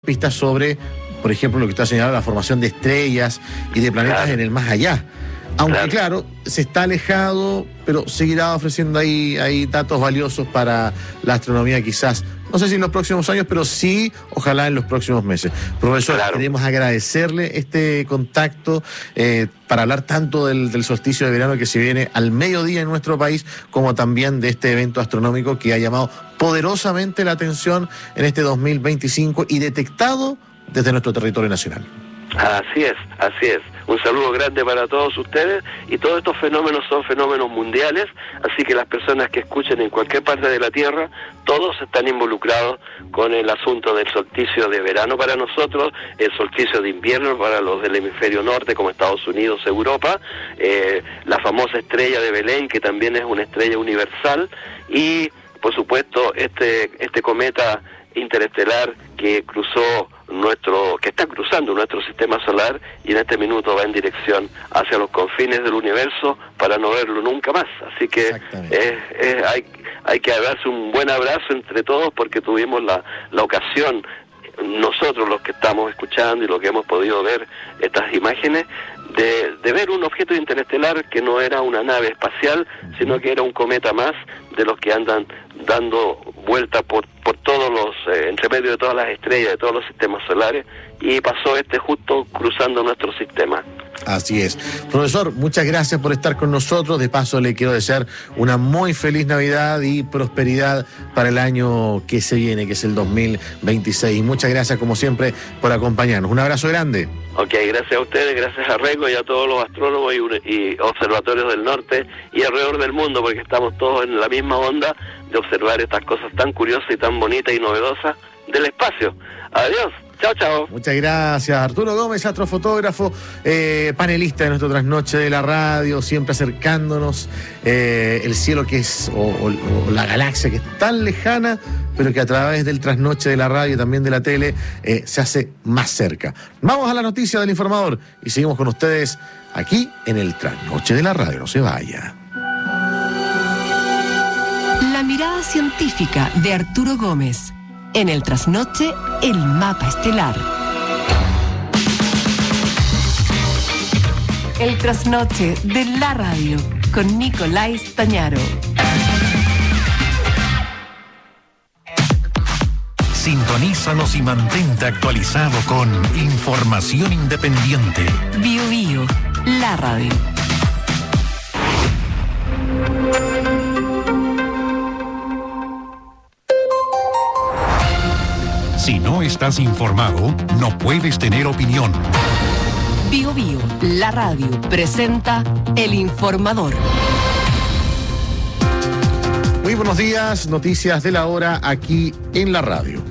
pistas sobre, por ejemplo, lo que está señalando, la formación de estrellas y de planetas en el más allá. Aunque claro, se está alejado, pero seguirá ofreciendo ahí datos valiosos para la astronomía quizás, no sé si en los próximos años, pero sí, ojalá en los próximos meses. Profesor, queremos agradecerle este contacto para hablar tanto del solsticio de verano que se viene al mediodía en nuestro país, como también de este evento astronómico que ha llamado poderosamente la atención en este 2025 y detectado desde nuestro territorio nacional. Así es, así es. Un saludo grande para todos ustedes, y todos estos fenómenos son fenómenos mundiales, así que las personas que escuchen en cualquier parte de la Tierra, todos están involucrados con el asunto del solsticio de verano para nosotros, el solsticio de invierno para los del hemisferio norte como Estados Unidos, Europa, la famosa estrella de Belén, que también es una estrella universal, y por supuesto este cometa interestelar que está cruzando nuestro sistema solar y en este minuto va en dirección hacia los confines del universo para no verlo nunca más. Así que hay que darse un buen abrazo entre todos, porque tuvimos la ocasión, nosotros los que estamos escuchando y los que hemos podido ver estas imágenes, de ver un objeto interestelar que no era una nave espacial, sino que era un cometa más de los que andan dando vuelta por todos los, entre medio de todas las estrellas, de todos los sistemas solares, y pasó justo cruzando nuestro sistema. Así es. Profesor, muchas gracias por estar con nosotros. De paso, le quiero desear una muy feliz Navidad y prosperidad para el año que se viene, que es el 2026. Y muchas gracias, como siempre, por acompañarnos. Un abrazo grande. Ok, gracias a ustedes, gracias a Rengo y a todos los astrónomos y observatorios del norte y alrededor del mundo, porque estamos todos en la misma onda de observar estas cosas tan curiosas y tan bonitas y novedosas del espacio. Adiós. Chao, chao. Muchas gracias. Arturo Gómez, astrofotógrafo, panelista de nuestro Trasnoche de la Radio, siempre acercándonos el cielo que es, o la galaxia que es tan lejana, pero que a través del Trasnoche de la Radio y también de la tele se hace más cerca. Vamos a la noticia del informador y seguimos con ustedes aquí en el Trasnoche de la Radio. No se vaya. La mirada científica de Arturo Gómez. En el Trasnoche, el mapa estelar. El Trasnoche de la Radio, con Nicolás Tañaro. Sintonízanos y mantente actualizado con información independiente. Bio Bio, la radio. Si no estás informado, no puedes tener opinión. Bio Bio, la radio, presenta El Informador. Muy buenos días, noticias de la hora aquí en la radio.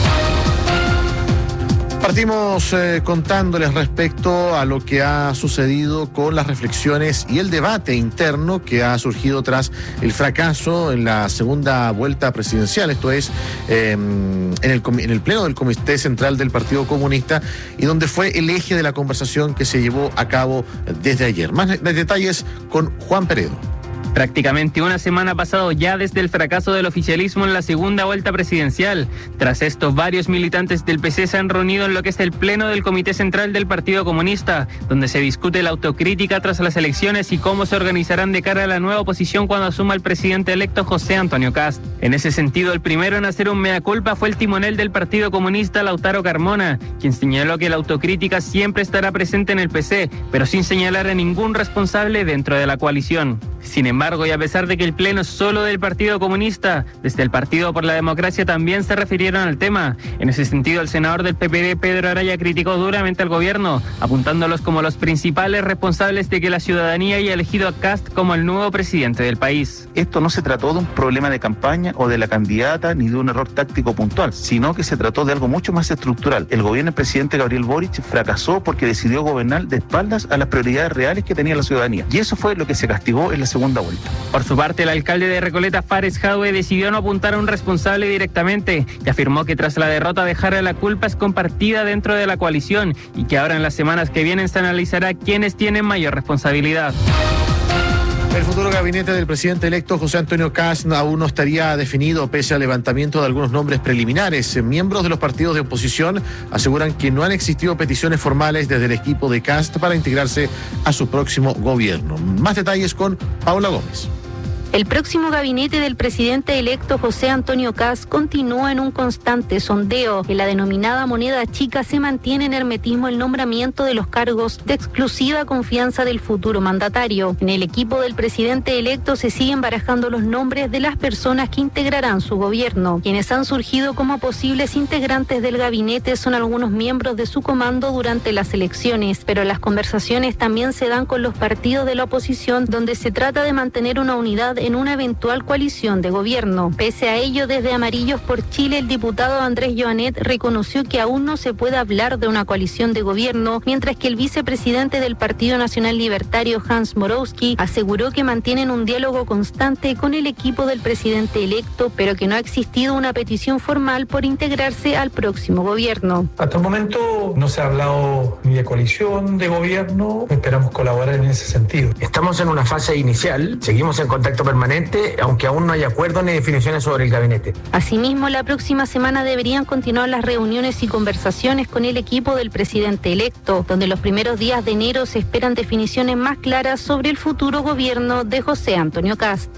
Partimos contándoles respecto a lo que ha sucedido con las reflexiones y el debate interno que ha surgido tras el fracaso en la segunda vuelta presidencial, esto es, en el pleno del Comité Central del Partido Comunista, y donde fue el eje de la conversación que se llevó a cabo desde ayer. Más detalles con Juan Peredo. Prácticamente una semana ha pasado ya desde el fracaso del oficialismo en la segunda vuelta presidencial. Tras esto, varios militantes del PC se han reunido en lo que es el pleno del Comité Central del Partido Comunista, donde se discute la autocrítica tras las elecciones y cómo se organizarán de cara a la nueva oposición cuando asuma el presidente electo José Antonio Kast. En ese sentido, el primero en hacer un mea culpa fue el timonel del Partido Comunista, Lautaro Carmona, quien señaló que la autocrítica siempre estará presente en el PC, pero sin señalar a ningún responsable dentro de la coalición. Sin embargo, y a pesar de que el pleno es solo del Partido Comunista, desde el Partido por la Democracia también se refirieron al tema. En ese sentido, el senador del PPD, Pedro Araya, criticó duramente al gobierno, apuntándolos como los principales responsables de que la ciudadanía haya elegido a Kast como el nuevo presidente del país. Esto no se trató de un problema de campaña o de la candidata ni de un error táctico puntual, sino que se trató de algo mucho más estructural. El gobierno del presidente Gabriel Boric fracasó porque decidió gobernar de espaldas a las prioridades reales que tenía la ciudadanía. Y eso fue lo que se castigó en la segunda vuelta. Por su parte, el alcalde de Recoleta, Fares Jadwe, decidió no apuntar a un responsable directamente y afirmó que tras la derrota de Jara la culpa es compartida dentro de la coalición y que ahora en las semanas que vienen se analizará quiénes tienen mayor responsabilidad. El futuro gabinete del presidente electo José Antonio Kast aún no estaría definido pese al levantamiento de algunos nombres preliminares. Miembros de los partidos de oposición aseguran que no han existido peticiones formales desde el equipo de Kast para integrarse a su próximo gobierno. Más detalles con Paula Gómez. El próximo gabinete del presidente electo José Antonio Kast continúa en un constante sondeo. En la denominada moneda chica se mantiene en hermetismo el nombramiento de los cargos de exclusiva confianza del futuro mandatario. En el equipo del presidente electo se siguen barajando los nombres de las personas que integrarán su gobierno. Quienes han surgido como posibles integrantes del gabinete son algunos miembros de su comando durante las elecciones, pero las conversaciones también se dan con los partidos de la oposición, donde se trata de mantener una unidad en una eventual coalición de gobierno. Pese a ello, desde Amarillos por Chile, el diputado Andrés Joanet reconoció que aún no se puede hablar de una coalición de gobierno, mientras que el vicepresidente del Partido Nacional Libertario, Hans Morowski, aseguró que mantienen un diálogo constante con el equipo del presidente electo, pero que no ha existido una petición formal por integrarse al próximo gobierno. Hasta el momento no se ha hablado ni de coalición de gobierno, esperamos colaborar en ese sentido. Estamos en una fase inicial, seguimos en contacto permanente, aunque aún no hay acuerdos ni definiciones sobre el gabinete. Asimismo, la próxima semana deberían continuar las reuniones y conversaciones con el equipo del presidente electo, donde los primeros días de enero se esperan definiciones más claras sobre el futuro gobierno de José Antonio Kast.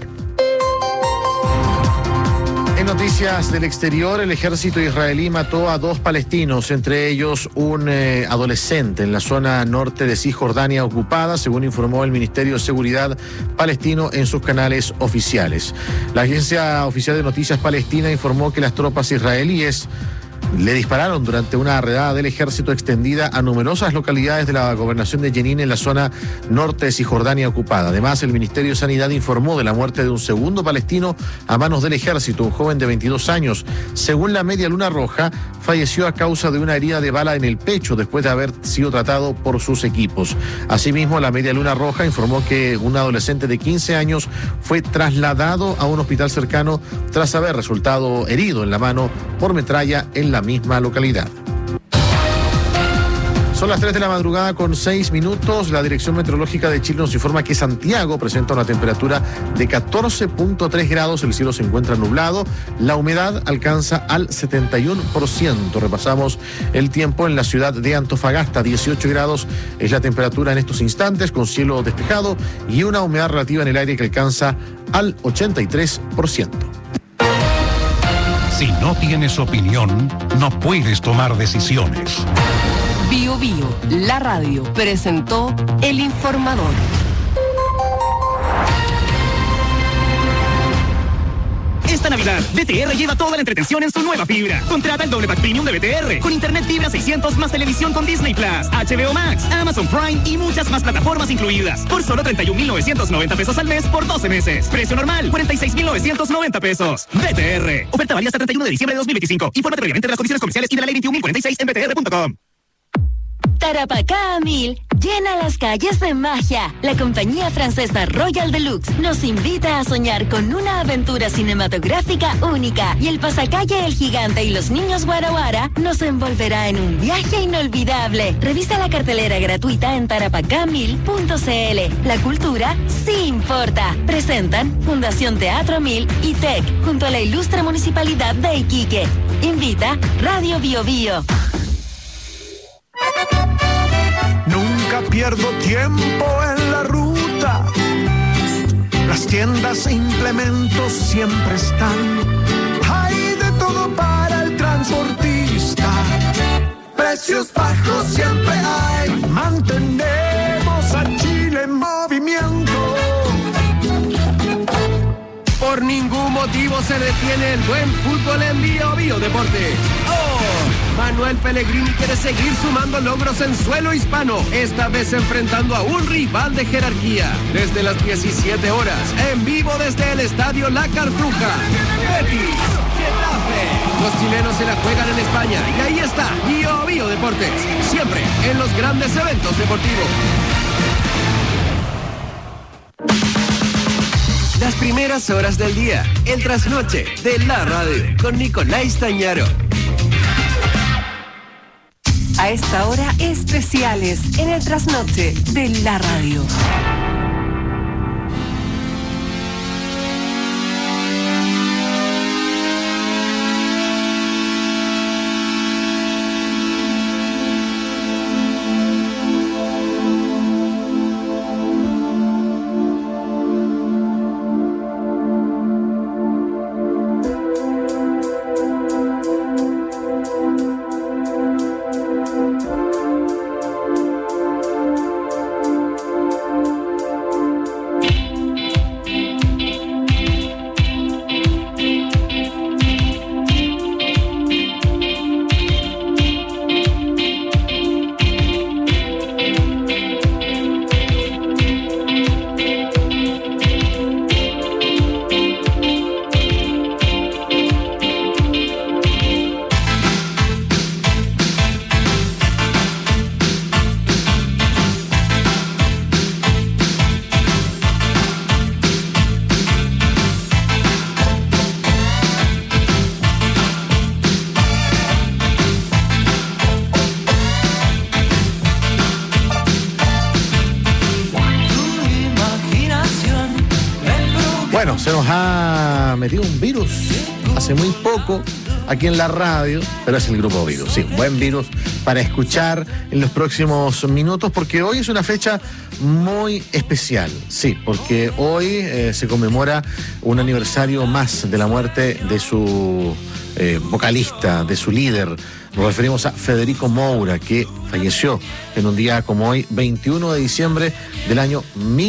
En noticias del exterior, el ejército israelí mató a 2 palestinos, entre ellos un adolescente en la zona norte de Cisjordania ocupada, según informó el Ministerio de Seguridad palestino en sus canales oficiales. La agencia oficial de noticias palestina informó que las tropas israelíes le dispararon durante una redada del ejército extendida a numerosas localidades de la gobernación de Jenin en la zona norte de Cisjordania ocupada. Además, el Ministerio de Sanidad informó de la muerte de un segundo palestino a manos del ejército, un joven de 22 años. Según la Media Luna Roja, falleció a causa de una herida de bala en el pecho después de haber sido tratado por sus equipos. Asimismo, la Media Luna Roja informó que un adolescente de 15 años fue trasladado a un hospital cercano tras haber resultado herido en la mano por metralla en la misma localidad. Son las 3 de la madrugada con 6 minutos. La Dirección Meteorológica de Chile nos informa que Santiago presenta una temperatura de 14.3 grados. El cielo se encuentra nublado. La humedad alcanza al 71%. Repasamos el tiempo en la ciudad de Antofagasta. 18 grados es la temperatura en estos instantes, con cielo despejado y una humedad relativa en el aire que alcanza al 83%. Si no tienes opinión, no puedes tomar decisiones. Bio Bio, la radio, presentó El Informador. Esta Navidad, BTR lleva toda la entretención en su nueva fibra. Contrata el doble pack premium de BTR con internet fibra 600 más televisión con Disney Plus, HBO Max, Amazon Prime y muchas más plataformas incluidas. Por solo 31.990 pesos al mes por 12 meses. Precio normal, 46.990 pesos. BTR. Oferta válida hasta 31 de diciembre de 2025. Infórmate previamente de las condiciones comerciales y de la ley 21.046 en btr.com. Tarapacá a 1000 llena las calles de magia. La compañía francesa Royal Deluxe nos invita a soñar con una aventura cinematográfica única y el pasacalle El Gigante y los Niños Guara Guara nos envolverá en un viaje inolvidable. Revisa la cartelera gratuita en tarapacá1000.cl. La cultura sí importa. Presentan Fundación Teatro 1000 y TEC junto a la ilustre Municipalidad de Iquique. Invita Radio Bio Bio. Nunca pierdo tiempo en la ruta. Las tiendas e implementos siempre están. Hay de todo para el transportista. Precios bajos siempre hay. Mantenemos a Chile en movimiento. Por ningún motivo se detiene el buen fútbol en Bio Bio Deporte. Manuel Pellegrini quiere seguir sumando logros en suelo hispano, esta vez enfrentando a un rival de jerarquía. Desde las 17 horas, en vivo desde el estadio La Cartuja. Betis, Getafe. Los chilenos se la juegan en España y ahí está Bio Bio Deportes, siempre en los grandes eventos deportivos. Las primeras horas del día, el trasnoche de la radio, con Nicolás Tañaro. A esta hora, especiales en el trasnoche de la radio. Bueno, se nos ha metido un virus hace muy poco aquí en la radio, pero es el grupo Virus. Sí, un buen virus para escuchar en los próximos minutos, porque hoy es una fecha muy especial. Sí, porque hoy se conmemora un aniversario más de la muerte de su vocalista, de su líder. Nos referimos a Federico Moura, que falleció en un día como hoy, 21 de diciembre del año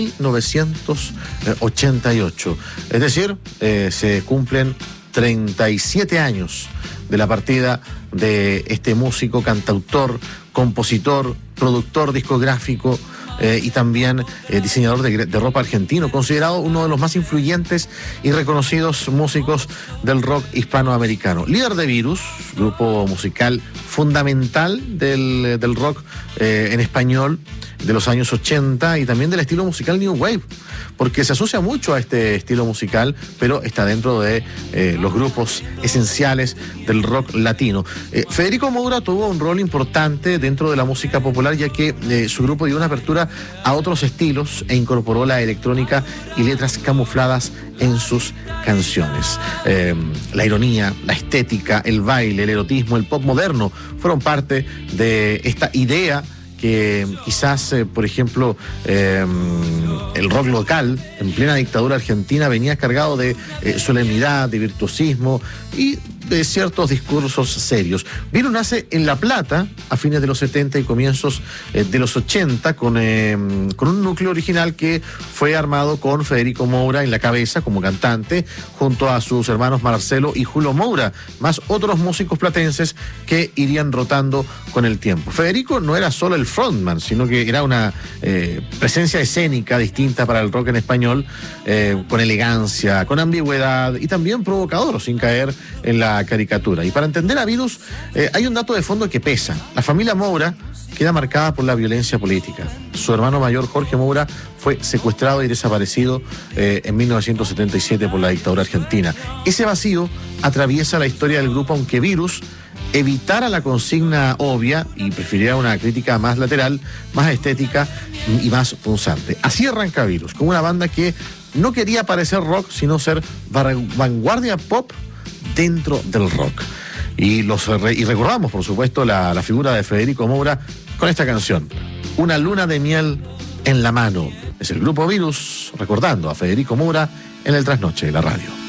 1988. Es decir, se cumplen 37 años de la partida de este músico, cantautor, compositor, productor discográfico y también diseñador de ropa argentino, considerado uno de los más influyentes y reconocidos músicos del rock hispanoamericano. Líder de Virus, grupo musical fundamental del rock en español de los años 80 y también del estilo musical New Wave, porque se asocia mucho a este estilo musical, pero está dentro de los grupos esenciales del rock latino. Federico Moura tuvo un rol importante dentro de la música popular, ya que su grupo dio una apertura a otros estilos e incorporó la electrónica y letras camufladas en sus canciones. La ironía, la estética, el baile, el erotismo, el pop moderno fueron parte de esta idea que quizás, por ejemplo, el rock local en plena dictadura argentina venía cargado de solemnidad, de virtuosismo y de ciertos discursos serios. Virus nace en La Plata a fines de los 70 y comienzos de los 80 con un núcleo original que fue armado con Federico Moura en la cabeza como cantante, junto a sus hermanos Marcelo y Julio Moura, más otros músicos platenses que irían rotando con el tiempo. Federico no era solo el frontman, sino que era una presencia escénica distinta para el rock en español, con elegancia, con ambigüedad y también provocador, sin caer en la caricatura. Y para entender a Virus, hay un dato de fondo que pesa. La familia Moura queda marcada por la violencia política. Su hermano mayor, Jorge Moura, fue secuestrado y desaparecido en 1977 por la dictadura argentina. Ese vacío atraviesa la historia del grupo, aunque Virus evitara la consigna obvia y prefiriera una crítica más lateral, más estética y más punzante. Así arranca Virus, con una banda que no quería parecer rock, sino ser vanguardia pop dentro del rock. Y recordamos, por supuesto, la figura de Federico Moura con esta canción, Una luna de miel en la mano. Es el grupo Virus recordando a Federico Moura en el Trasnoche de la radio.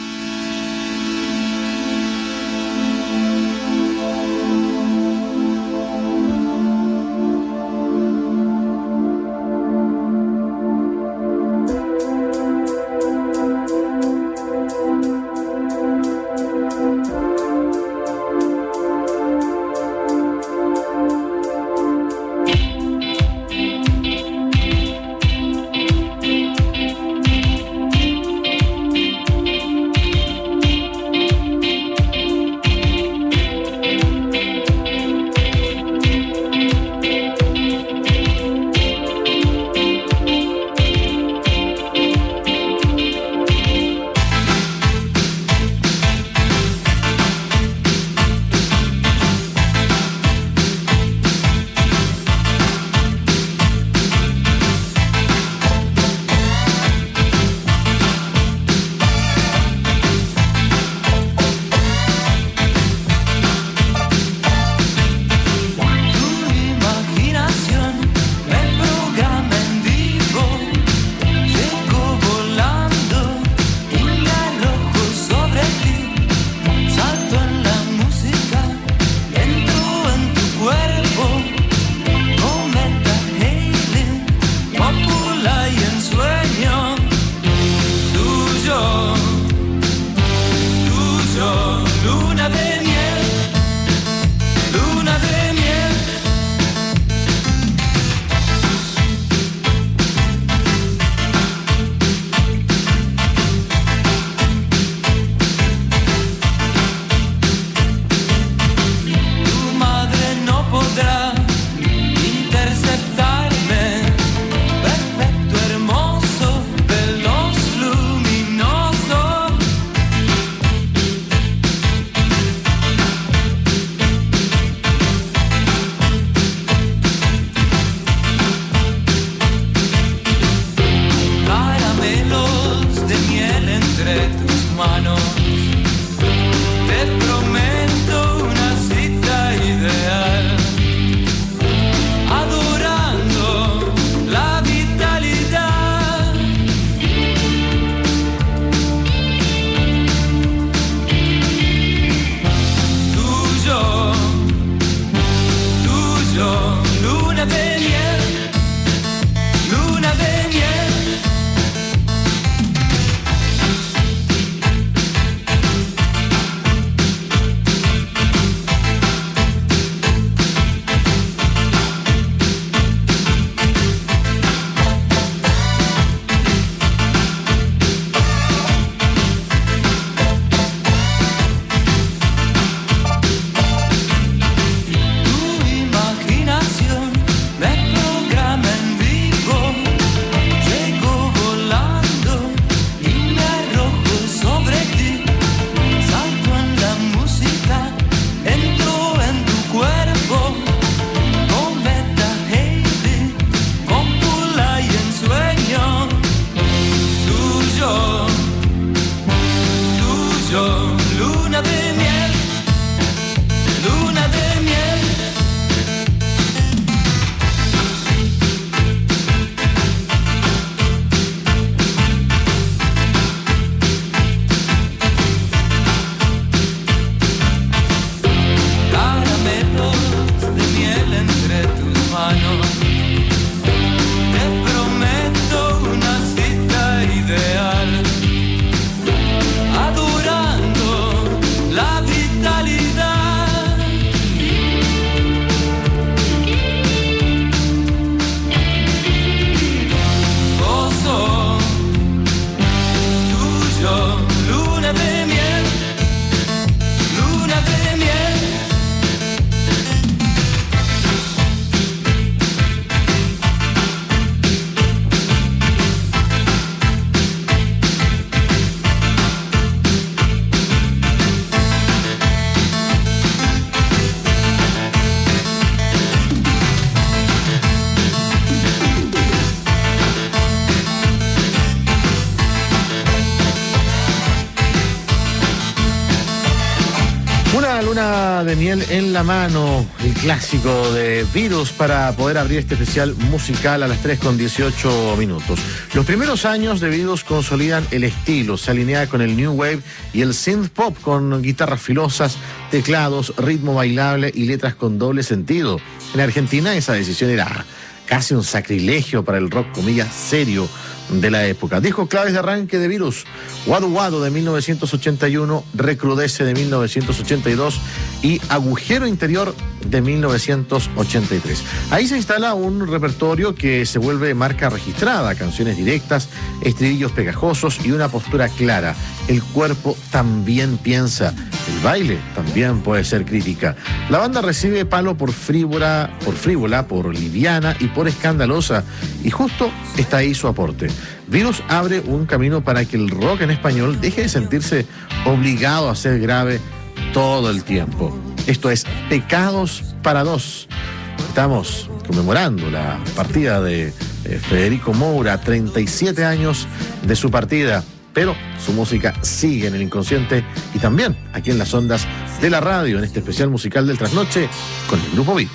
Suena Luna de Miel en la Mano, el clásico de Virus, para poder abrir este especial musical a las 3:18. Los primeros años de Virus consolidan el estilo, se alinea con el New Wave y el Synth Pop, con guitarras filosas, teclados, ritmo bailable y letras con doble sentido. En Argentina esa decisión era casi un sacrilegio para el rock, comillas, serio de la época. Discos claves de arranque de Virus: Wadu Wadu de 1981, Recrudece de 1982 y Agujero Interior de 1983. Ahí se instala un repertorio que se vuelve marca registrada: canciones directas, estribillos pegajosos y una postura clara. El cuerpo también piensa, el baile también puede ser crítica. La banda recibe palo por frívola, por liviana y por escandalosa, y justo está ahí su aporte. Virus abre un camino para que el rock en español deje de sentirse obligado a ser grave todo el tiempo. Esto es Pecados para Dos. Estamos conmemorando la partida de Federico Moura, 37 años de su partida, pero su música sigue en el inconsciente y también aquí en las ondas de la radio, en este especial musical del Trasnoche con el Grupo Virus.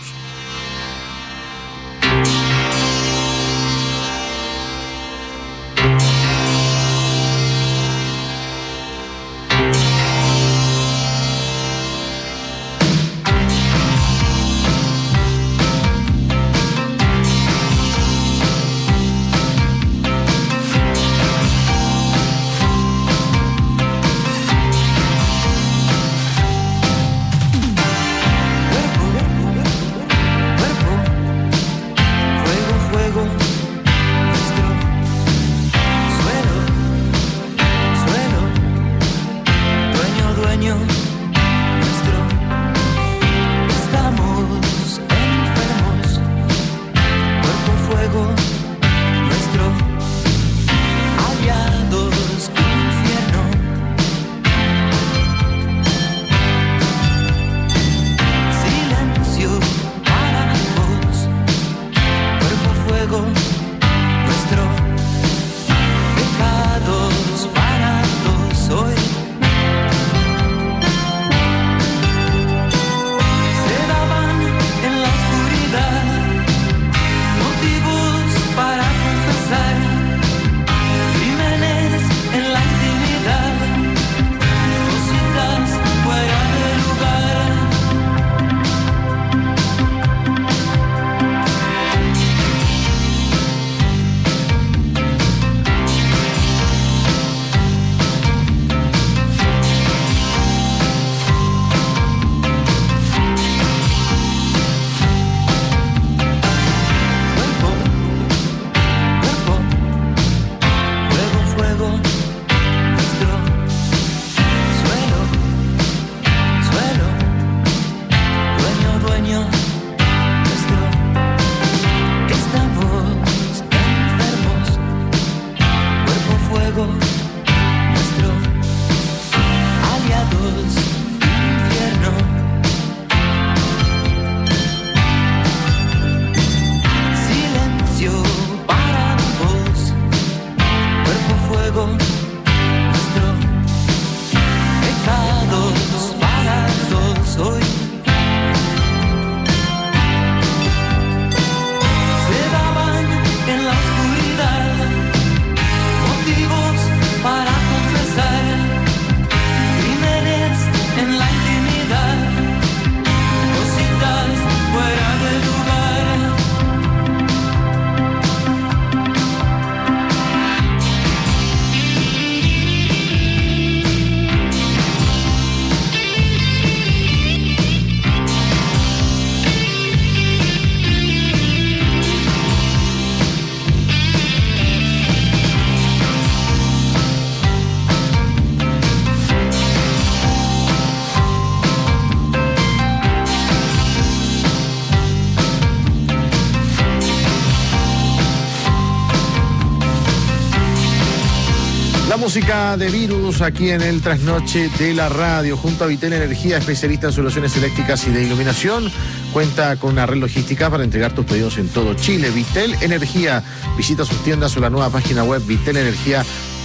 Música de Virus aquí en el Trasnoche de la radio, junto a Vitel Energía, especialista en soluciones eléctricas y de iluminación. Cuenta con una red logística para entregar tus pedidos en todo Chile. Vitel Energía, visita sus tiendas o la nueva página web vitelenergia.cl.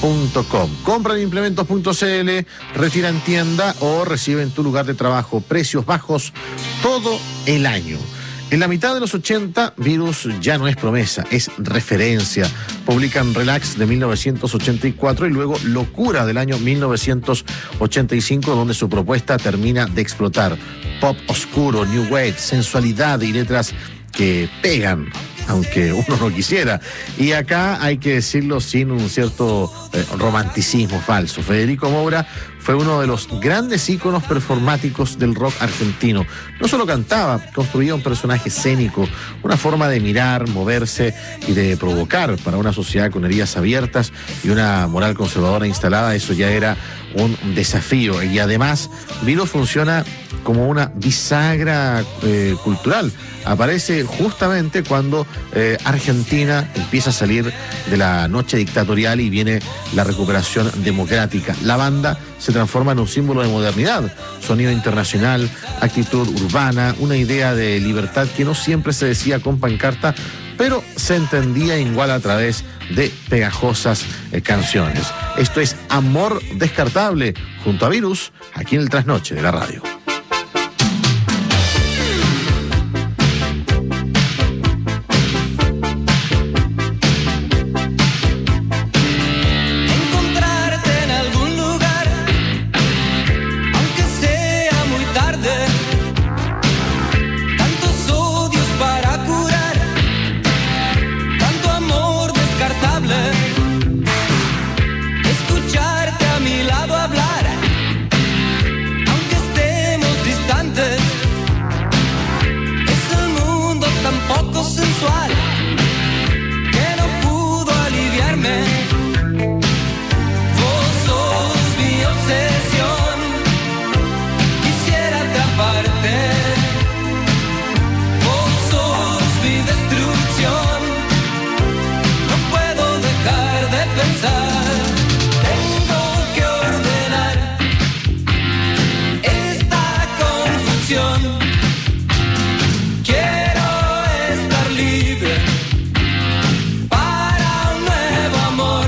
Compra en implementos.cl, retira en tienda o recibe en tu lugar de trabajo. Precios bajos todo el año. En la mitad de los 80, Virus ya no es promesa, es referencia. Publican Relax de 1984 y luego Locura del año 1985, donde su propuesta termina de explotar. Pop oscuro, new wave, sensualidad y letras que pegan, aunque uno no quisiera. Y acá hay que decirlo sin un cierto romanticismo falso. Federico Moura fue uno de los grandes íconos performáticos del rock argentino. No solo cantaba, construía un personaje escénico, una forma de mirar, moverse y de provocar para una sociedad con heridas abiertas y una moral conservadora instalada. Eso ya era un desafío. Y además, Virus funciona como una bisagra cultural. Aparece justamente cuando Argentina empieza a salir de la noche dictatorial y viene la recuperación democrática. La banda se transforma en un símbolo de modernidad, sonido internacional, actitud urbana, una idea de libertad que no siempre se decía con pancarta, pero se entendía igual a través de pegajosas canciones. Esto es Amor Descartable, junto a Virus, aquí en el Trasnoche de la radio. Escucharte a mi lado hablar, aunque estemos distantes. Es el mundo tan poco sensual que no pudo aliviarme. Vos sos mi obsesión, quisiera atraparte. Vos sos mi destrucción, no puedo dejar de pensar. Tengo que ordenar esta confusión. Quiero estar libre para un nuevo amor.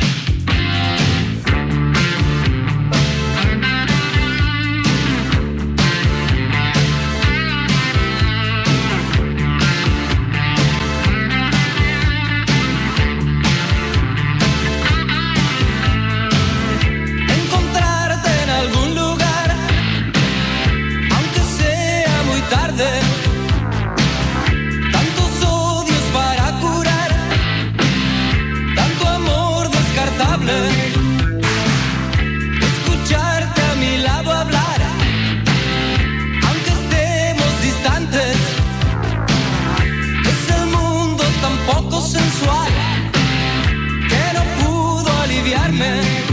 Encontrarte en algún lugar, aunque sea muy tarde. Tantos odios para curar, tanto amor descartable. Escucharte a mi lado hablar, aunque estemos distantes. Es el mundo tan poco sensual que no pudo aliviarme.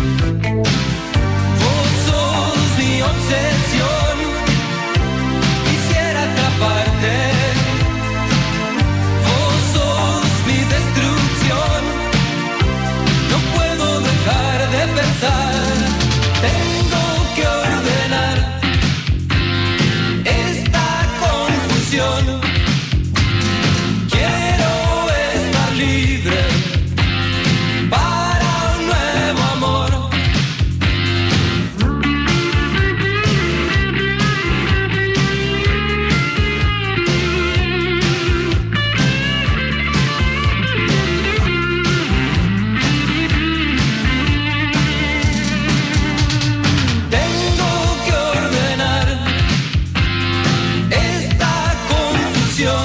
Vos sos mi obsesión, quisiera atraparte. Vos sos mi destrucción, no puedo dejar de pensar. Tengo que ordenar esta confusión. Quiero estar libre para un nuevo amor. Tengo que ordenar esta confusión.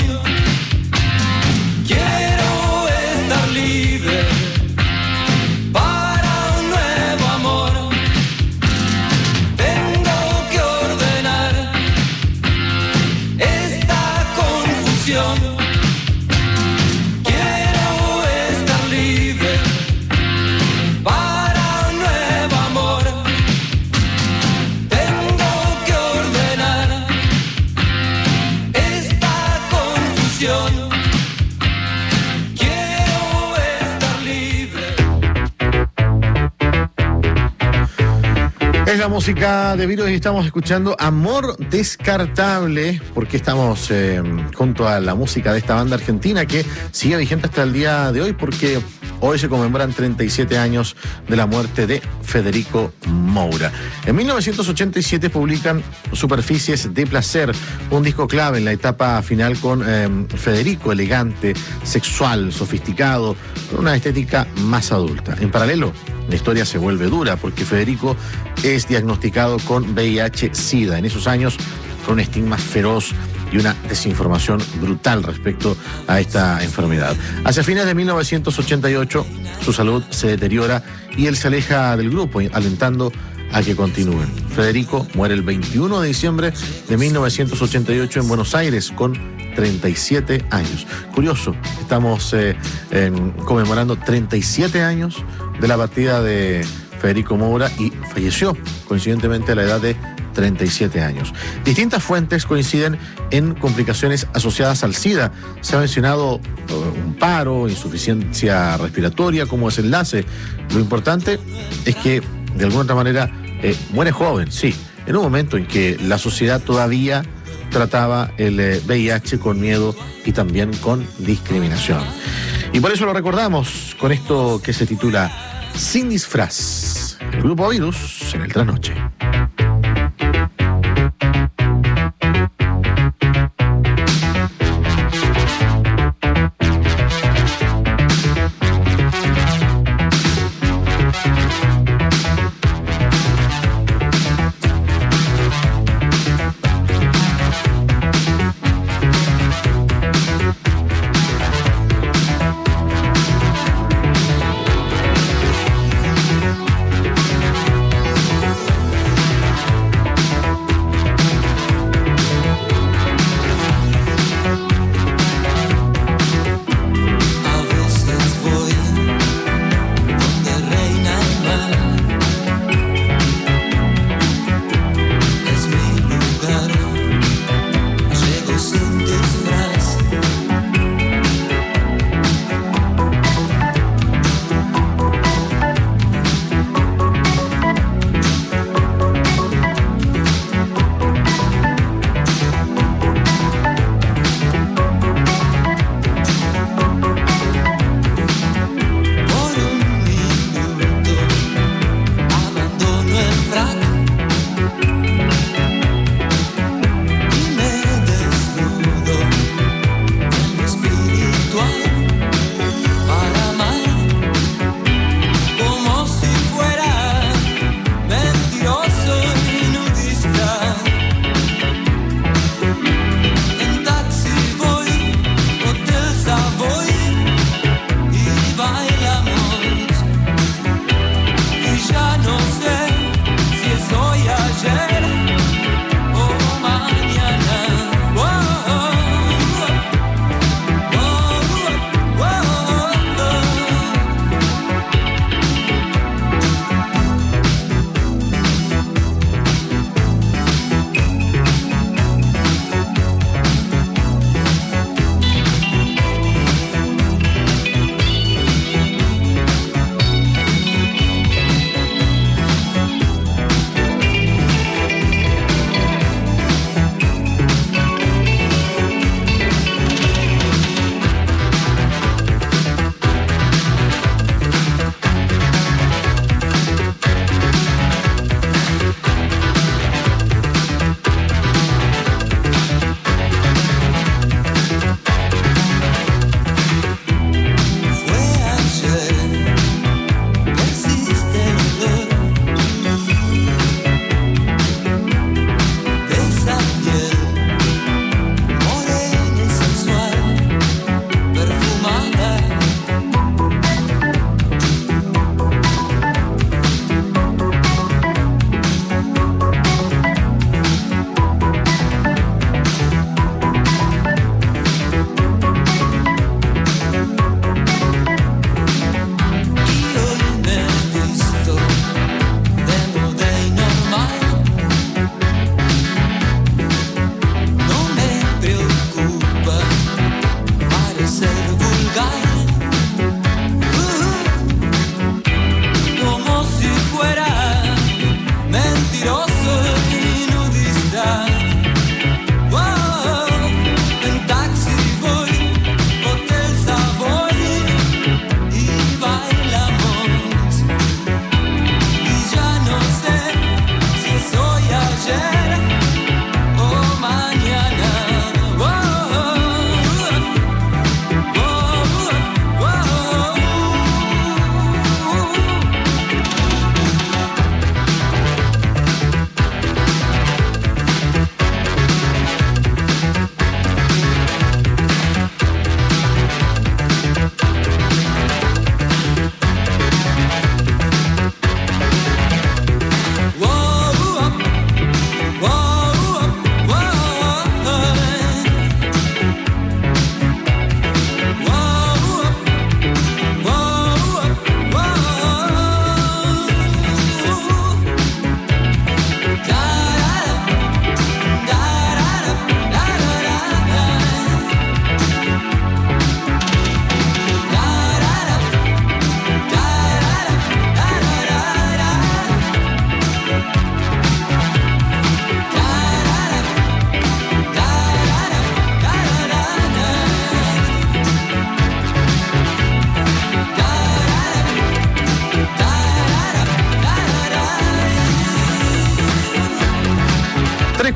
Quiero estar libre para un nuevo amor. Tengo que ordenar esta confusión. Quiero estar libre para un nuevo amor. Tengo que ordenar esta confusión. Quiero estar libre. Es la música de Virus y estamos escuchando Amor Descartable, porque estamos junto a la música de esta banda argentina que sigue vigente hasta el día de hoy, porque Hoy se conmemoran 37 años de la muerte de Federico Moura. En 1987 publican Superficies de Placer, un disco clave en la etapa final con Federico, elegante, sexual, sofisticado, con una estética más adulta. En paralelo, la historia se vuelve dura porque Federico es diagnosticado con VIH-Sida. En esos años, con un estigma feroz y una desinformación brutal respecto a esta enfermedad. Hacia fines de 1988, su salud se deteriora y él se aleja del grupo, alentando a que continúen. Federico muere el 21 de diciembre de 1988 en Buenos Aires con 37 años. Curioso, estamos conmemorando 37 años de la partida de Federico Moura y falleció coincidentemente a la edad de 37 años. Distintas fuentes coinciden en complicaciones asociadas al SIDA. Se ha mencionado un paro, insuficiencia respiratoria como desenlace. Lo importante es que, de alguna otra manera, muere joven, sí, en un momento en que la sociedad todavía trataba el VIH con miedo y también con discriminación. Y por eso lo recordamos con esto que se titula Sin disfraz. El grupo Virus en el Trasnoche.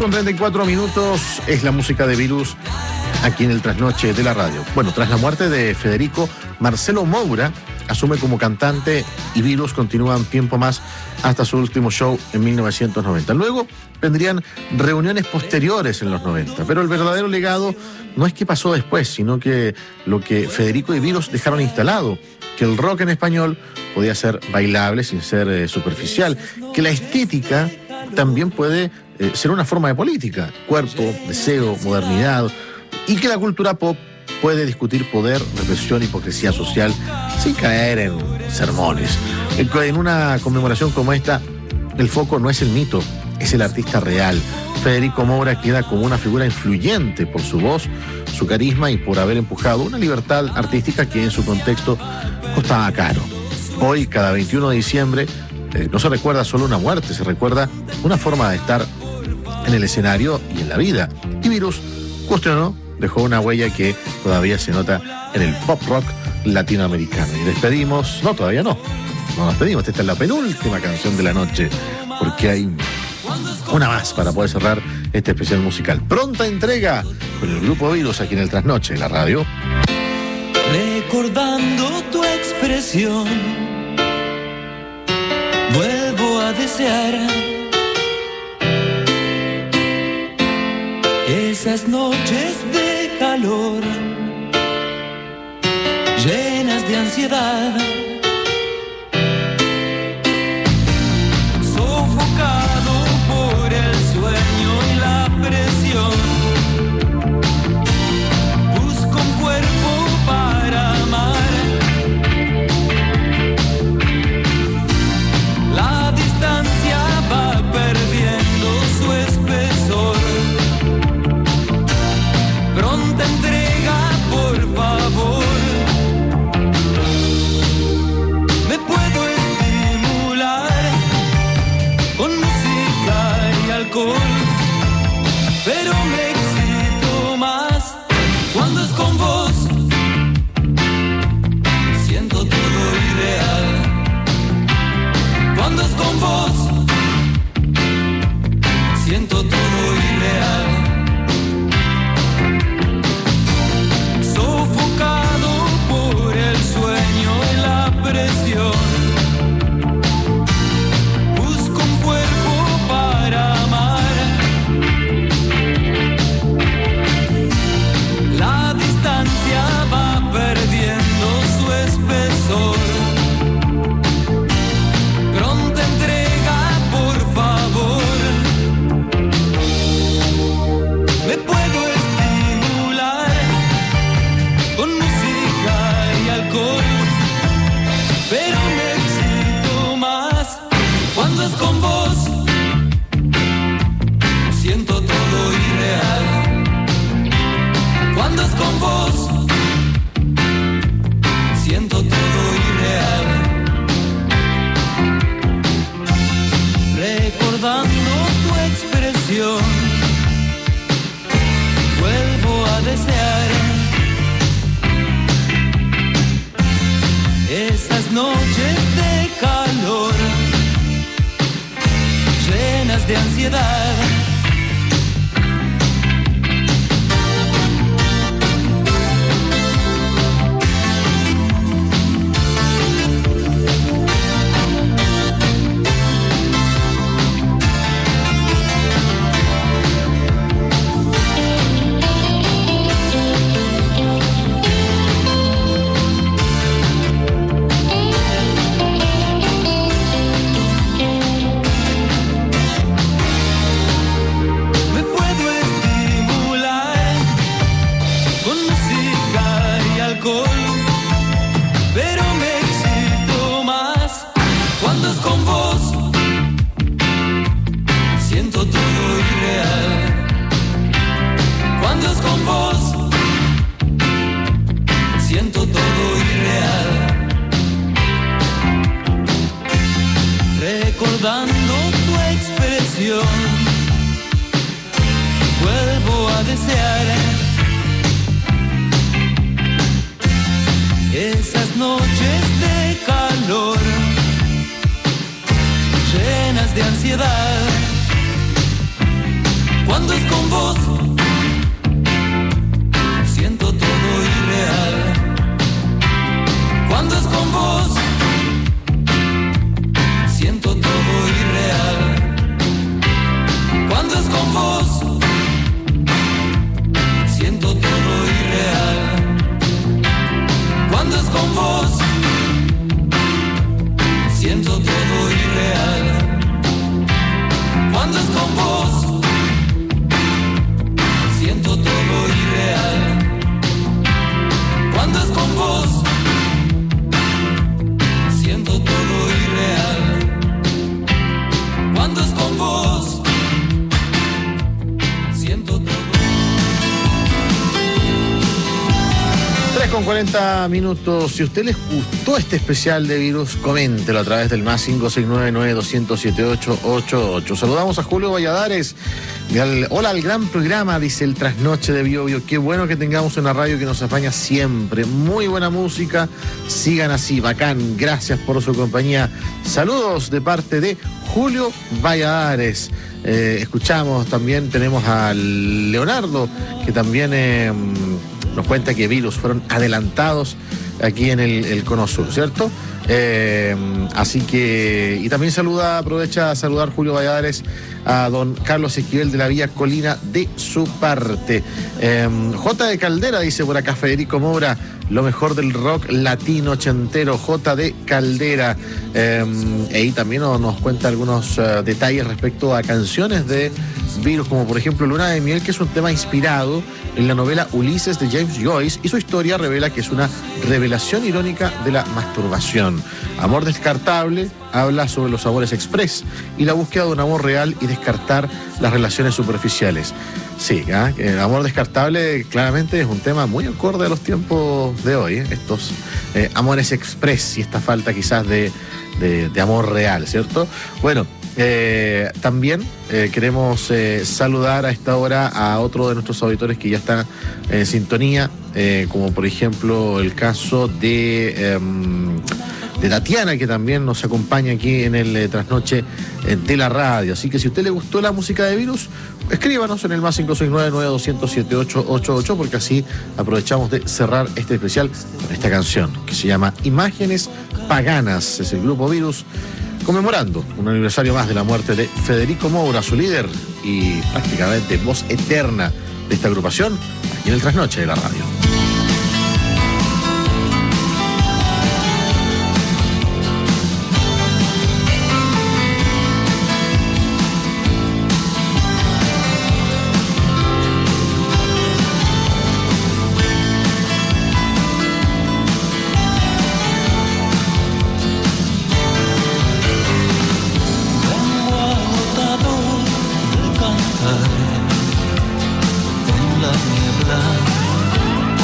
8:34 es la música de Virus aquí en el Trasnoche de la radio. Bueno, tras la muerte de Federico, Marcelo Moura asume como cantante y Virus continúan tiempo más hasta su último show en 1990. Luego vendrían reuniones posteriores en los 90, pero el verdadero legado no es qué pasó después, sino que lo que Federico y Virus dejaron instalado, que el rock en español podía ser bailable sin ser superficial, que la estética también puede ser una forma de política, cuerpo, deseo, modernidad, y que la cultura pop puede discutir poder, represión, hipocresía social sin caer en sermones. En una conmemoración como esta, el foco no es el mito, es el artista real. Federico Moura queda como una figura influyente por su voz, su carisma y por haber empujado una libertad artística que en su contexto costaba caro. Hoy, cada 21 de diciembre, no se recuerda solo una muerte, se recuerda una forma de estar en el escenario y en la vida. Y Virus cuestionó, dejó una huella que todavía se nota en el pop rock latinoamericano. Y despedimos, no, todavía no nos despedimos, esta es la penúltima canción de la noche, porque hay una más para poder cerrar este especial musical. Pronta entrega con el grupo Virus aquí en el Trasnoche de la radio. Recordando tu expresión, vuelvo a desear esas noches de calor, llenas de ansiedad, sofocado por el sueño y la presión. Busco un cuerpo para amar, la distancia va perdiendo su espesor. Pronta entrega, por favor. Me puedo estimular con música y alcohol, pero me excito más cuando es con vos. Siento todo irreal cuando es con vos. Siento todo irreal. Sofocado por el sueño y la presión. Busco un cuerpo para amar. La distancia va perdiendo su espesor. Pronta entrega, por favor. Me puedo estimular con música y alcohol, pero me excito más cuando es con vos. Siento todo irreal cuando es con vos. Siento todo irreal. Recordando tu expresión, vuelvo a desear esas noches de calor, llenas de ansiedad. Pero me excito más cuando es con vos. Siento todo irreal cuando es con vos. Siento todo irreal. Recordando tu expresión, vuelvo a desear esas noches de calor, llenas de ansiedad, Cuando es con vos, siento todo irreal. Cuando es con vos, siento todo irreal. Cuando es con vos, siento todo irreal. Cuando es con vos, siento todo irreal. Cuando es con vos, siento todo irreal. Cuando es con vos, siento todo irreal. Cuando es con vos, siento todo. 3:40. Si a usted les gustó este especial de Virus, coméntelo a través del más 569-9200-7888. Saludamos a Julio Valladares. Hola al gran programa, dice el Trasnoche de Bio Bio. Qué bueno que tengamos una radio que nos apaña siempre. Muy buena música. Sigan así, bacán. Gracias por su compañía. Saludos de parte de Julio Valladares. Escuchamos también, tenemos a Leonardo, que también nos cuenta que Virus fueron adelantados aquí en el Cono Sur, ¿cierto? Así que, y también aprovecha a saludar Julio Valladares a don Carlos Esquivel de la Vía Colina de su parte. J de Caldera dice por acá Federico Moura, lo mejor del rock latino ochentero, J de Caldera. Y también nos cuenta algunos detalles respecto a canciones de Virus, como por ejemplo Luna de Miel, que es un tema inspirado en la novela Ulises de James Joyce, y su historia revela que es una revelación irónica de la masturbación. Amor descartable habla sobre los amores express y la búsqueda de un amor real y descartar las relaciones superficiales. Sí, el amor descartable claramente es un tema muy acorde a los tiempos de hoy, estos amores express y esta falta quizás de amor real, ¿cierto? Bueno, también queremos saludar a esta hora a otro de nuestros auditores que ya está en sintonía, como por ejemplo el caso de Tatiana, que también nos acompaña aquí en el Trasnoche de la radio. Así que si a usted le gustó la música de Virus, escríbanos en el más 569-9200-7888, porque así aprovechamos de cerrar este especial con esta canción que se llama Imágenes Paganas. Es el grupo Virus conmemorando un aniversario más de la muerte de Federico Moura, su líder y prácticamente voz eterna de esta agrupación, aquí en el Trasnoche de la radio. En la niebla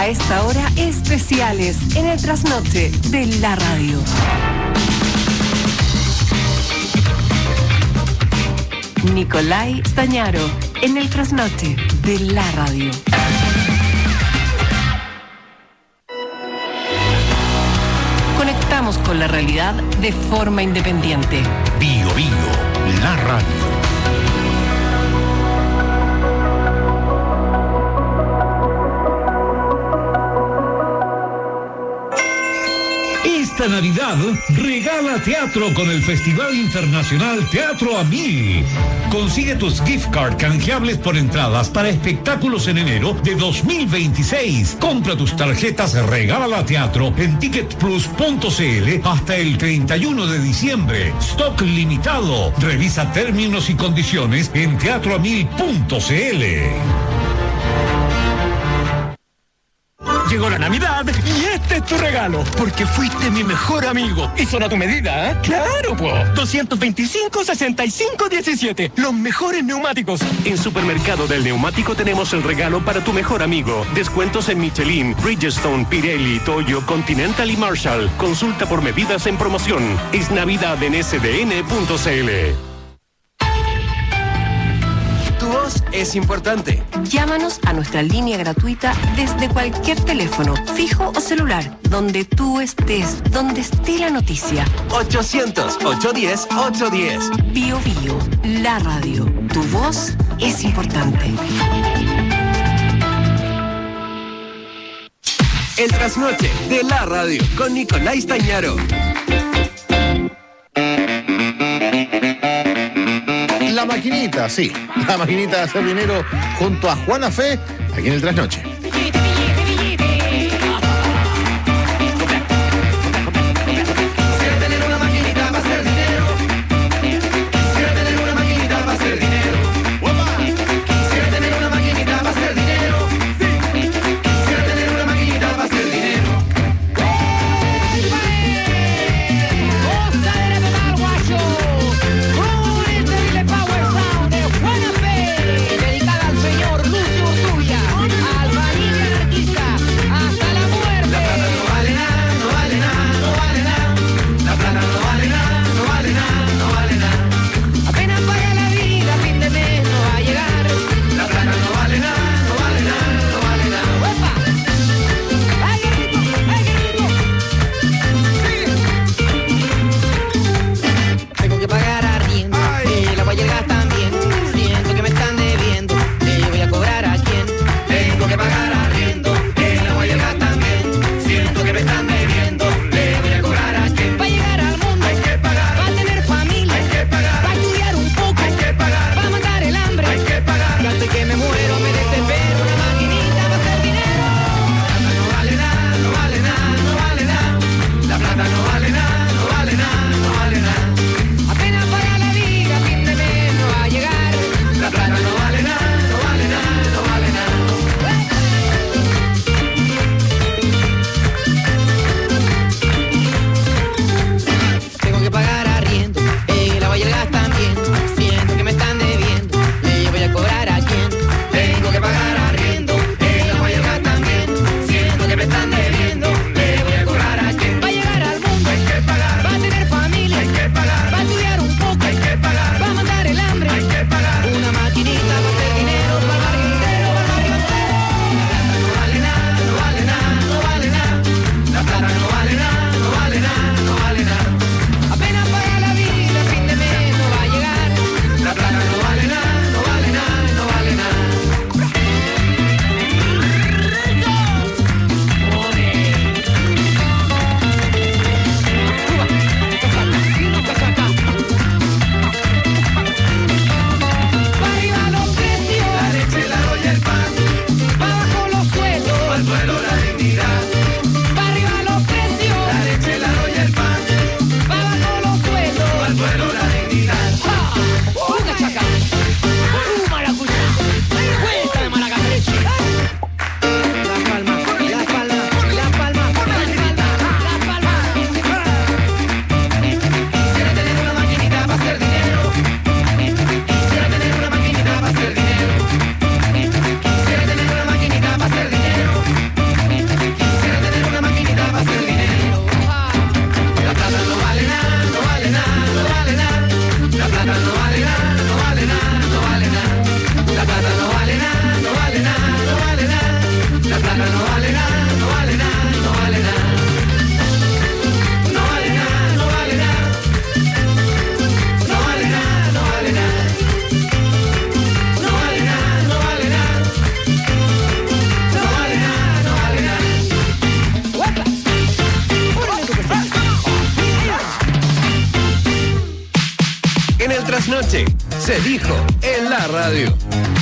A esta hora, especiales en el trasnoche de la radio. Nicolai Stañaro en el trasnoche de la radio. Conectamos con la realidad de forma independiente. Bio Bio, la radio. Esta Navidad regala teatro con el Festival Internacional Teatro a 1000. Consigue tus gift card canjeables por entradas para espectáculos en enero de 2026. Compra tus tarjetas Regala Teatro en ticketplus.cl hasta el 31 de diciembre. Stock limitado. Revisa términos y condiciones en teatroamil.cl. Llegó la Navidad y este es tu regalo, porque fuiste mi mejor amigo. Y son a tu medida, ¿eh? ¡Claro, po! 225-65-17, los mejores neumáticos. En Supermercado del Neumático tenemos el regalo para tu mejor amigo. Descuentos en Michelin, Bridgestone, Pirelli, Toyo, Continental y Marshall. Consulta por medidas en promoción. Es Navidad en sdn.cl. Tu voz es importante. Llámanos a nuestra línea gratuita desde cualquier teléfono, fijo o celular, donde tú estés, donde esté la noticia. 800-810-810. Bio Bio, la radio. Tu voz es importante. El trasnoche de la radio con Nicolai Stañaro. La maquinita, sí. La maquinita de hacer dinero junto a Juana Fe, aquí en el trasnoche. Dedicada al señor Lucio Urtubia, al trasnoche. Se dijo en la radio.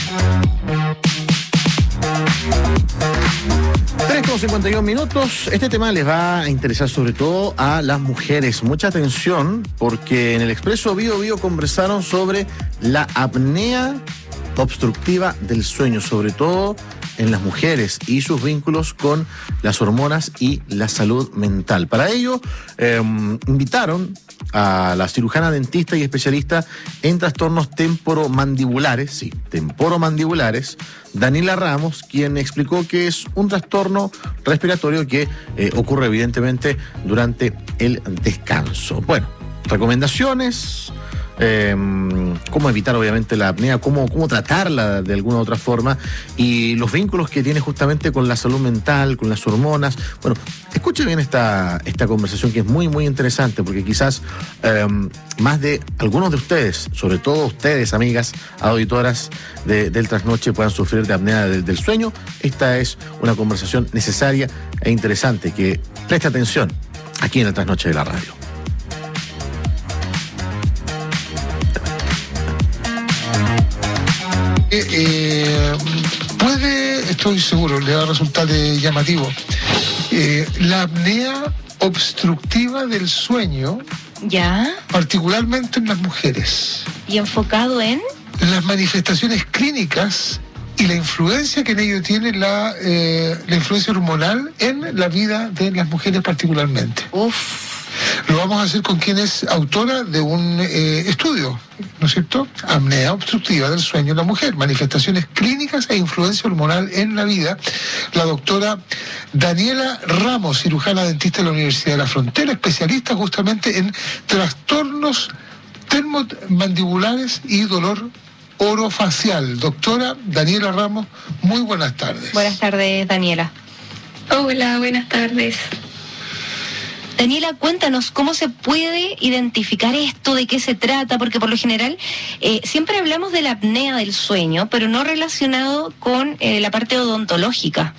3:51. Este tema les va a interesar sobre todo a las mujeres. Mucha atención, porque en el Expreso Bio Bio conversaron sobre la apnea obstructiva del sueño, sobre todo en las mujeres y sus vínculos con las hormonas y la salud mental. Para ello, invitaron a la cirujana dentista y especialista en trastornos temporomandibulares, Daniela Ramos, quien explicó que es un trastorno respiratorio que ocurre evidentemente durante el descanso. Bueno, recomendaciones, cómo evitar obviamente la apnea, cómo tratarla de alguna u otra forma, y los vínculos que tiene justamente con la salud mental, con las hormonas. Bueno, escuche bien esta conversación, que es muy muy interesante, porque quizás más de algunos de ustedes, sobre todo ustedes, amigas auditoras del Trasnoche, puedan sufrir de apnea del sueño. Esta es una conversación necesaria e interesante, que preste atención aquí en el Trasnoche de la radio. Estoy seguro, le va a resultar llamativo. La apnea obstructiva del sueño, ¿ya? Particularmente en las mujeres. ¿Y enfocado en? Las manifestaciones clínicas y la influencia que en ello tiene la influencia hormonal en la vida de las mujeres particularmente. Lo vamos a hacer con quien es autora de un estudio, ¿no es cierto? Apnea obstructiva del sueño en la mujer, manifestaciones clínicas e influencia hormonal en la vida. La doctora Daniela Ramos, cirujana dentista de la Universidad de la Frontera, especialista justamente en trastornos termomandibulares y dolor orofacial. Doctora Daniela Ramos, muy buenas tardes. Buenas tardes, Daniela. Hola, buenas tardes. Daniela, cuéntanos cómo se puede identificar esto, de qué se trata, porque por lo general siempre hablamos de la apnea del sueño, pero no relacionado con la parte odontológica.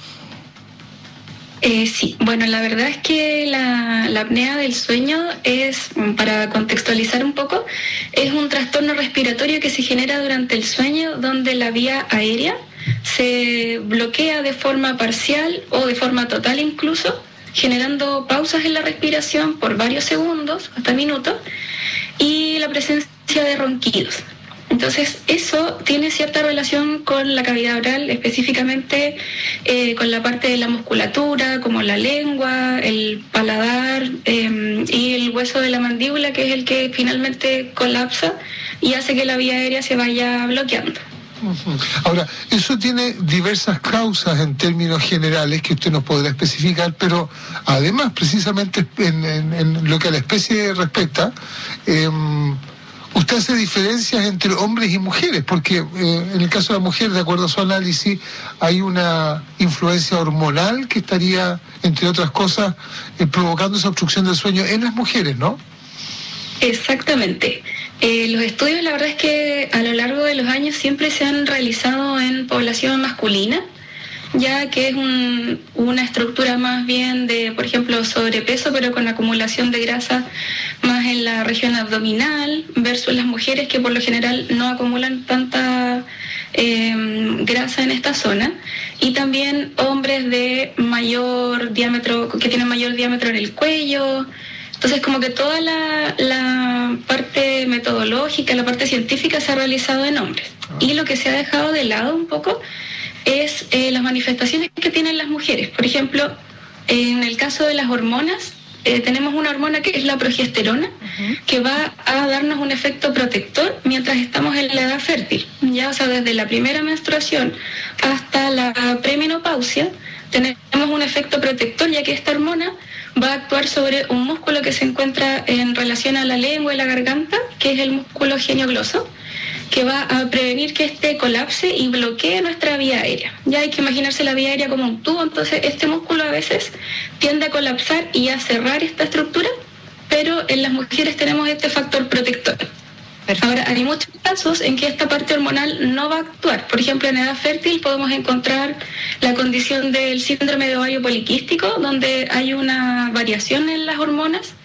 Sí, bueno, la verdad es que la apnea del sueño es, para contextualizar un poco, es un trastorno respiratorio que se genera durante el sueño, donde la vía aérea se bloquea de forma parcial o de forma total incluso, generando pausas en la respiración por varios segundos, hasta minutos, y la presencia de ronquidos. Entonces, eso tiene cierta relación con la cavidad oral, específicamente con la parte de la musculatura, como la lengua, el paladar y el hueso de la mandíbula, que es el que finalmente colapsa y hace que la vía aérea se vaya bloqueando. Ahora, eso tiene diversas causas en términos generales que usted nos podrá especificar, pero además, precisamente en lo que a la especie respecta, usted hace diferencias entre hombres y mujeres, porque en el caso de la mujer, de acuerdo a su análisis, hay una influencia hormonal que estaría, entre otras cosas, provocando esa obstrucción del sueño en las mujeres, ¿no? Los estudios, la verdad es que a lo largo de los años siempre se han realizado en población masculina, ya que es una estructura más bien de, por ejemplo, sobrepeso, pero con acumulación de grasa más en la región abdominal, versus las mujeres que por lo general no acumulan tanta grasa en esta zona, y también hombres de mayor diámetro, que tienen mayor diámetro en el cuello. Entonces, como que toda la parte metodológica, la parte científica se ha realizado en hombres. Y lo que se ha dejado de lado un poco es las manifestaciones que tienen las mujeres. Por ejemplo, en el caso de las hormonas, tenemos una hormona que es la progesterona, que va a darnos un efecto protector mientras estamos en la edad fértil. Ya, o sea, desde la primera menstruación hasta la premenopausia, tenemos un efecto protector, ya que esta hormona va a actuar sobre un músculo que se encuentra en relación a la lengua y la garganta, que es el músculo geniogloso, que va a prevenir que este colapse y bloquee nuestra vía aérea. Ya hay que imaginarse la vía aérea como un tubo, entonces este músculo a veces tiende a colapsar y a cerrar esta estructura, pero en las mujeres tenemos este factor protector. Ahora, hay muchos casos en que esta parte hormonal no va a actuar. Por ejemplo, en edad fértil podemos encontrar la condición del síndrome de ovario poliquístico, donde hay una variación en las hormonas,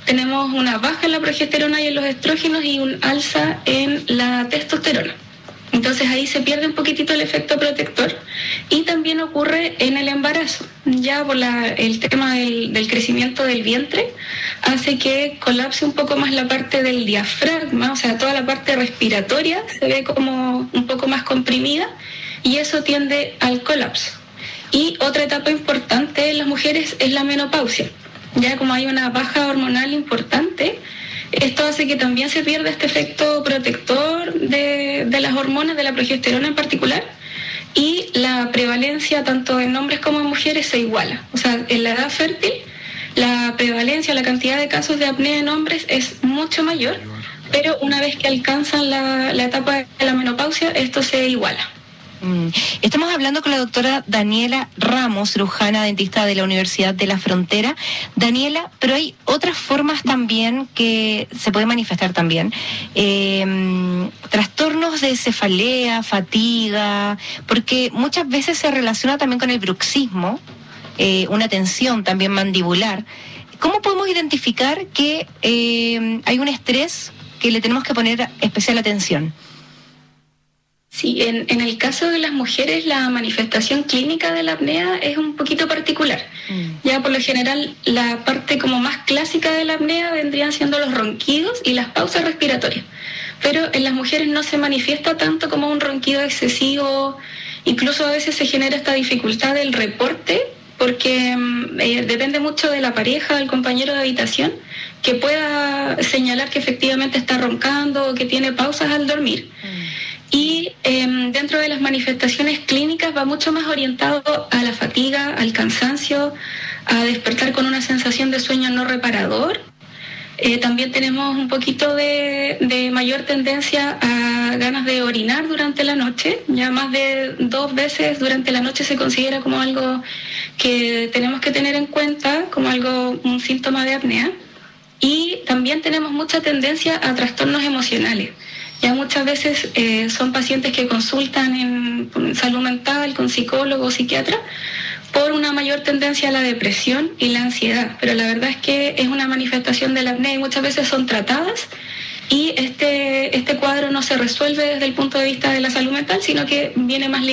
tenemos una baja en la progesterona y en los estrógenos y un alza en la testosterona. Entonces ahí se pierde un poquitito el efecto protector y también ocurre en el embarazo. Ya por el tema del crecimiento del vientre hace que colapse un poco más la parte del diafragma, o sea, toda la parte respiratoria se ve como un poco más comprimida y eso tiende al colapso. Y otra etapa importante en las mujeres es la menopausia. Ya como hay una baja hormonal importante, esto hace que también se pierda este efecto protector de las hormonas, de la progesterona en particular, y la prevalencia tanto en hombres como en mujeres se iguala. O sea, en la edad fértil, la prevalencia, la cantidad de casos de apnea en hombres es mucho mayor, pero una vez que alcanzan la etapa de la menopausia, esto se iguala. Estamos hablando con la doctora Daniela Ramos, cirujana dentista de la Universidad de la Frontera. Daniela, pero hay otras formas también que se pueden manifestar también. Trastornos de cefalea, fatiga, porque muchas veces se relaciona también con el bruxismo, una tensión también mandibular. ¿Cómo podemos identificar que hay un estrés que le tenemos que poner especial atención? Sí, en el caso de las mujeres la manifestación clínica de la apnea es un poquito particular. Ya por lo general la parte como más clásica de la apnea vendrían siendo los ronquidos y las pausas respiratorias. Pero en las mujeres no se manifiesta tanto como un ronquido excesivo, incluso a veces se genera esta dificultad del reporte porque depende mucho de la pareja, del compañero de habitación, que pueda señalar que efectivamente está roncando o que tiene pausas al dormir. Y dentro de las manifestaciones clínicas va mucho más orientado a la fatiga, al cansancio, a despertar con una sensación de sueño no reparador. También tenemos un poquito de mayor tendencia a ganas de orinar durante la noche. Ya más de 2 veces durante la noche se considera como algo que tenemos que tener en cuenta, como un síntoma de apnea. Y también tenemos mucha tendencia a trastornos emocionales. Ya muchas veces son pacientes que consultan en salud mental con psicólogo o psiquiatra por una mayor tendencia a la depresión y la ansiedad, pero la verdad es que es una manifestación de la apnea y muchas veces son tratadas y este cuadro no se resuelve desde el punto de vista de la salud mental, sino que viene más